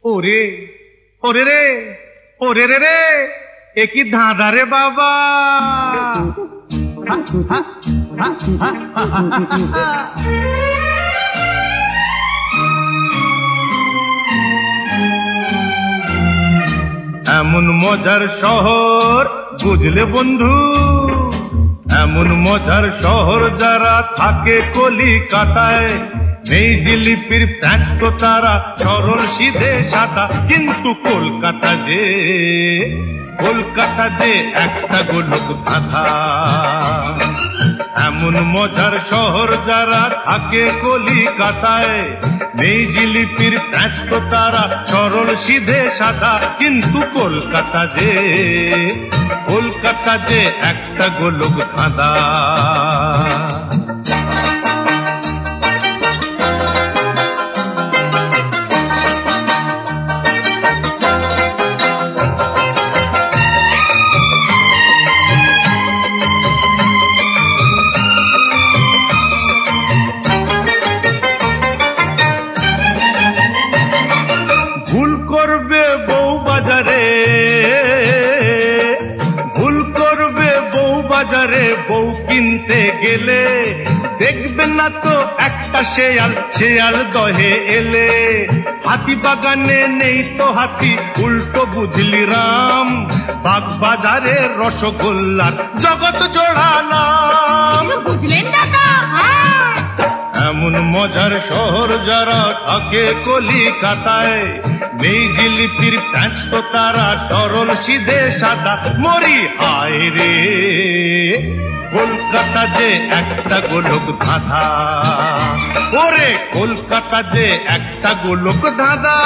ওরে ওরে রে ওরে রে রে এ কি ধাঁধা রে বাবা। এমন মজার শহর বুঝলে বন্ধু, এমন মজার শহর যারা থাকে কলিকাতায়। নেই জিলিপির প্যাঁচ তো তারা সরল সিধে সাদা, কিন্তু কলকাতা যে একটা গোলক ধাঁধা। এমন মজার শহর যারা থাকে কলিকাতায়। নেই জিলিপির প্যাঁচ তো তারা সরল সিধে সাদা, কিন্তু কলকাতা যে একটা গোলক ধাঁধা। ভুল করবে বউ বাজারে বউ কিনতে গেলে, দেখবে না তো একটা শেয়াল দহে এলে। হাতি বাগানে নেই তো হাতি, উল্টো বুঝলি রাম। বাগ বাজারে রসগোল্লার জগৎ জোড়া নাম। বুঝলেন দাদা? এমন মজার শহর যারা থাকে কলিকাতায়। নেই জিলিপির প্যাঁচ তো তারা সরল সিধে সাদা। মরি হায় রে কলকাতা যে একটা গোলক ধাঁধা। ওরে কলকাতা যে একটা গোলক ধাঁধা।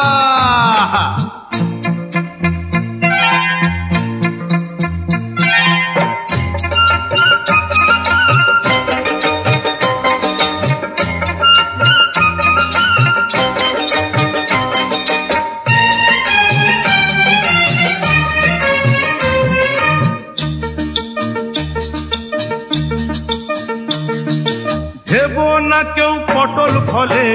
দেব না কেউ পটল ফলে,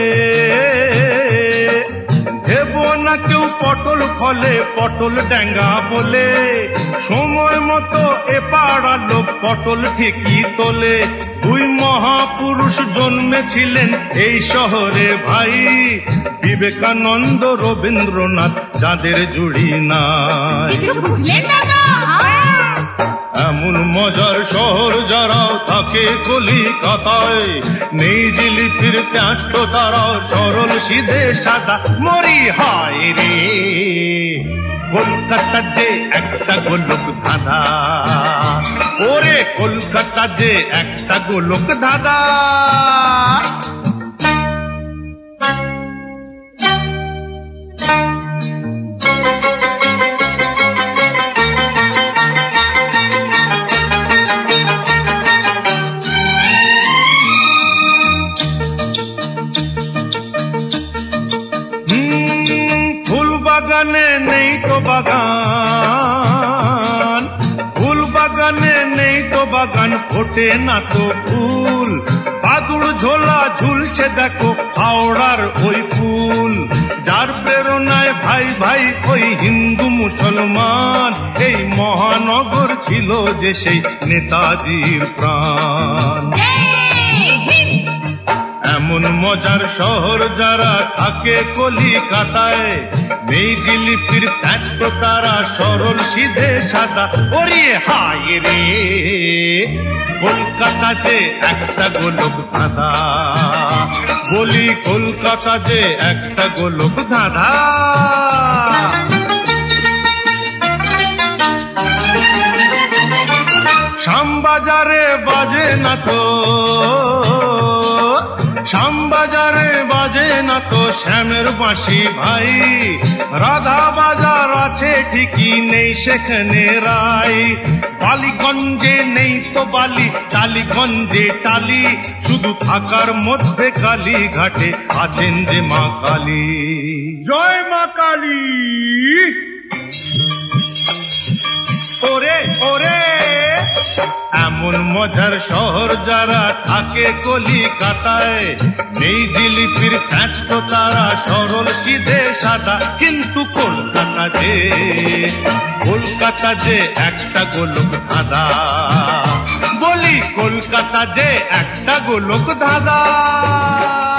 দেব না কেউ পটল ফলে, পটল ড্যাঙ্গা বলে। সময় মতো এ পাড়া লোক পটল ঠিকই তোলে। দুই মহাপুরুষ জন্মেছিলেন এই শহরে ভাই, বিবেকানন্দ রবীন্দ্রনাথ, যাদের জুড়ি নাই। বুঝলেন দাদা? এমন মজার শহর যারা থাকে কলিকাতায়। নেই জিলিপির প্যাঁচ তো তারা সরল সিধে সাদা। মরি হায় রে কলকাতা যে একটা গোলক ধাঁধা। ওরে কলকাতা যে একটা গোলক ধাঁধা। ফুল বাগানে নেই তো বাগান, ফুল বাগানে নেই তো বাগান, ফোটে না তো ফুল। বাদুড় ঝোলা ঝুলছে দেখো হাওড়ার ওই ফুল। যার প্রেরণায় ভাই ভাই ওই হিন্দু মুসলমান। এই মহানগর ছিল যে সেই নেতাজির প্রাণ। এমন মজার শহর যারা থাকে কলিকাতায়। নেই জিলিপির প্যাঁচ তো তারা সরল সিধে সাদা। ওরে হায় রে কলকাতা যে একটা গোলক ধাঁধা। বলি কলকাতা যে একটা গোলক ধাঁধা। শ্যামবাজারে বাজে না তো, শ্যামবাজারে বাজে না তো শ্যামের বাঁশি ভাই। রাধা বাজার আছে ঠিকই নেই সেখানে রাই। বালিগঞ্জে নেই তো বালি, টালিগঞ্জে টালি। শুধু থাকার মধ্যে কালীঘাটে আছেন যে মা কালী। জয় মা কালী। ওরে ওরে এমন মজার শহর যারা থাকে কলিকাতায়, নেই জিলিপির প্যাঁচ তো তারা সরল সিধে সাদা। কিন্তু কলকাতা যে একটা গোলক ধাঁধা, বলি কলকাতা যে একটা গোলক ধাঁধা।